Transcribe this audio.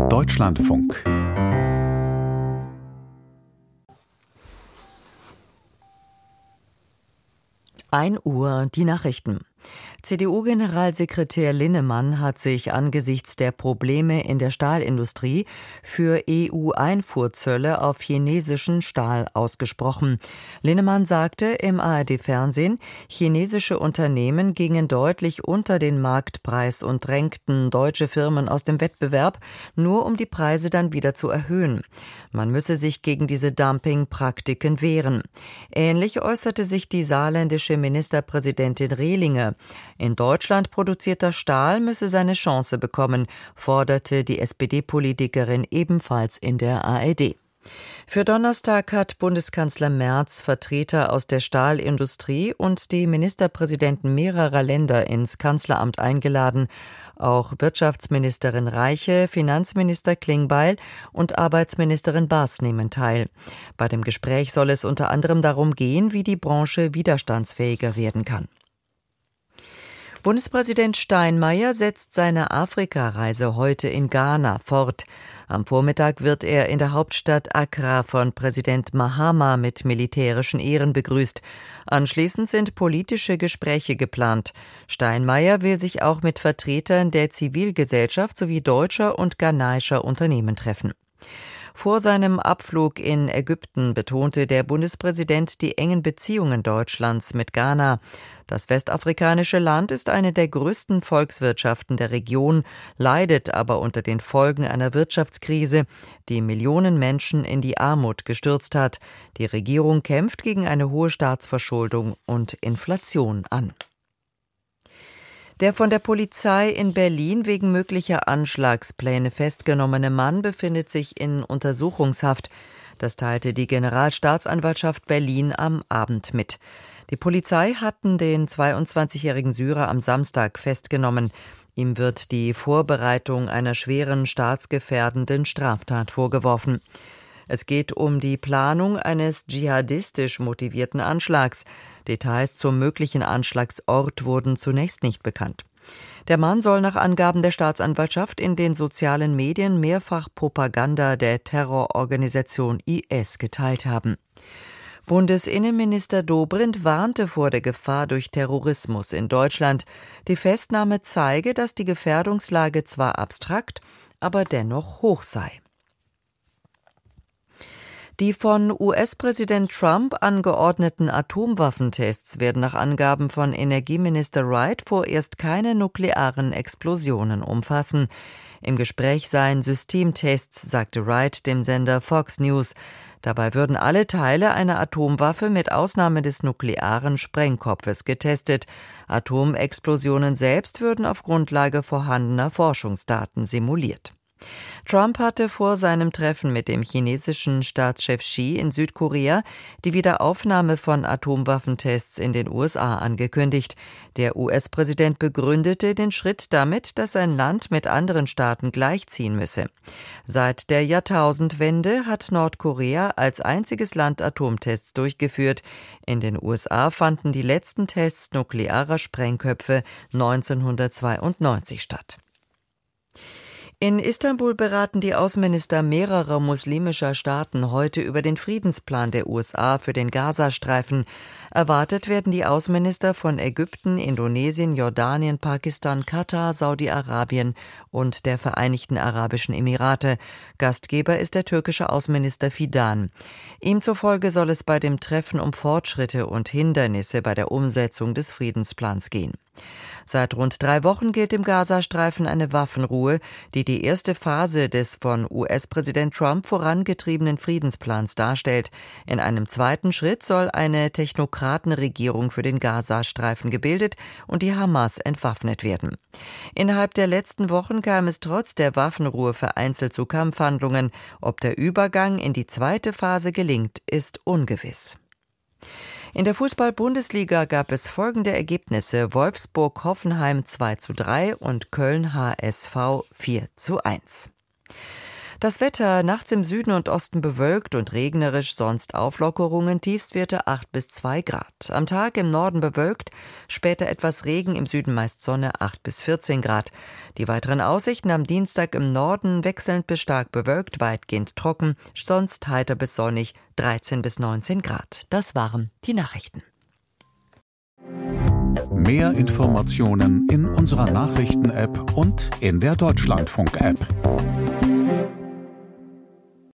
Deutschlandfunk. Uhr, die Nachrichten. CDU-Generalsekretär Linnemann hat sich angesichts der Probleme in der Stahlindustrie für EU-Einfuhrzölle auf chinesischen Stahl ausgesprochen. Linnemann sagte im ARD-Fernsehen, chinesische Unternehmen gingen deutlich unter den Marktpreis und drängten deutsche Firmen aus dem Wettbewerb, nur um die Preise dann wieder zu erhöhen. Man müsse sich gegen diese Dumping-Praktiken wehren. Ähnlich äußerte sich die saarländische Ministerpräsidentin Rehlinger. In Deutschland produzierter Stahl müsse seine Chance bekommen, forderte die SPD-Politikerin ebenfalls in der ARD. Für Donnerstag hat Bundeskanzler Merz Vertreter aus der Stahlindustrie und die Ministerpräsidenten mehrerer Länder ins Kanzleramt eingeladen. Auch Wirtschaftsministerin Reiche, Finanzminister Klingbeil und Arbeitsministerin Baas nehmen teil. Bei dem Gespräch soll es unter anderem darum gehen, wie die Branche widerstandsfähiger werden kann. Bundespräsident Steinmeier setzt seine Afrikareise heute in Ghana fort. Am Vormittag wird er in der Hauptstadt Accra von Präsident Mahama mit militärischen Ehren begrüßt. Anschließend sind politische Gespräche geplant. Steinmeier will sich auch mit Vertretern der Zivilgesellschaft sowie deutscher und ghanaischer Unternehmen treffen. Vor seinem Abflug in Ägypten betonte der Bundespräsident die engen Beziehungen Deutschlands mit Ghana. Das westafrikanische Land ist eine der größten Volkswirtschaften der Region, leidet aber unter den Folgen einer Wirtschaftskrise, die Millionen Menschen in die Armut gestürzt hat. Die Regierung kämpft gegen eine hohe Staatsverschuldung und Inflation an. Der von der Polizei in Berlin wegen möglicher Anschlagspläne festgenommene Mann befindet sich in Untersuchungshaft. Das teilte die Generalstaatsanwaltschaft Berlin am Abend mit. Die Polizei hatten den 22-jährigen Syrer am Samstag festgenommen. Ihm wird die Vorbereitung einer schweren staatsgefährdenden Straftat vorgeworfen. Es geht um die Planung eines dschihadistisch motivierten Anschlags. Details zum möglichen Anschlagsort wurden zunächst nicht bekannt. Der Mann soll nach Angaben der Staatsanwaltschaft in den sozialen Medien mehrfach Propaganda der Terrororganisation IS geteilt haben. Bundesinnenminister Dobrindt warnte vor der Gefahr durch Terrorismus in Deutschland. Die Festnahme zeige, dass die Gefährdungslage zwar abstrakt, aber dennoch hoch sei. Die von US-Präsident Trump angeordneten Atomwaffentests werden nach Angaben von Energieminister Wright vorerst keine nuklearen Explosionen umfassen. Im Gespräch seien Systemtests, sagte Wright dem Sender Fox News. Dabei würden alle Teile einer Atomwaffe mit Ausnahme des nuklearen Sprengkopfes getestet. Atomexplosionen selbst würden auf Grundlage vorhandener Forschungsdaten simuliert. Trump hatte vor seinem Treffen mit dem chinesischen Staatschef Xi in Südkorea die Wiederaufnahme von Atomwaffentests in den USA angekündigt. Der US-Präsident begründete den Schritt damit, dass sein Land mit anderen Staaten gleichziehen müsse. Seit der Jahrtausendwende hat Nordkorea als einziges Land Atomtests durchgeführt. In den USA fanden die letzten Tests nuklearer Sprengköpfe 1992 statt. In Istanbul beraten die Außenminister mehrerer muslimischer Staaten heute über den Friedensplan der USA für den Gazastreifen. Erwartet werden die Außenminister von Ägypten, Indonesien, Jordanien, Pakistan, Katar, Saudi-Arabien und der Vereinigten Arabischen Emirate. Gastgeber ist der türkische Außenminister Fidan. Ihm zufolge soll es bei dem Treffen um Fortschritte und Hindernisse bei der Umsetzung des Friedensplans gehen. Seit rund 3 Wochen gilt im Gazastreifen eine Waffenruhe, die die erste Phase des von US-Präsident Trump vorangetriebenen Friedensplans darstellt. In einem zweiten Schritt soll eine Technokratenregierung für den Gazastreifen gebildet und die Hamas entwaffnet werden. Innerhalb der letzten Wochen kam es trotz der Waffenruhe vereinzelt zu Kampfhandlungen. Ob der Übergang in die zweite Phase gelingt, ist ungewiss. In der Fußball-Bundesliga gab es folgende Ergebnisse: Wolfsburg-Hoffenheim 2:3 und Köln-HSV 4:1. Das Wetter nachts im Süden und Osten bewölkt und regnerisch, sonst Auflockerungen, Tiefstwerte 8 bis 2 Grad. Am Tag im Norden bewölkt, später etwas Regen, im Süden meist Sonne 8 bis 14 Grad. Die weiteren Aussichten: am Dienstag im Norden wechselnd bis stark bewölkt, weitgehend trocken, sonst heiter bis sonnig 13 bis 19 Grad. Das waren die Nachrichten. Mehr Informationen in unserer Nachrichten-App und in der Deutschlandfunk-App.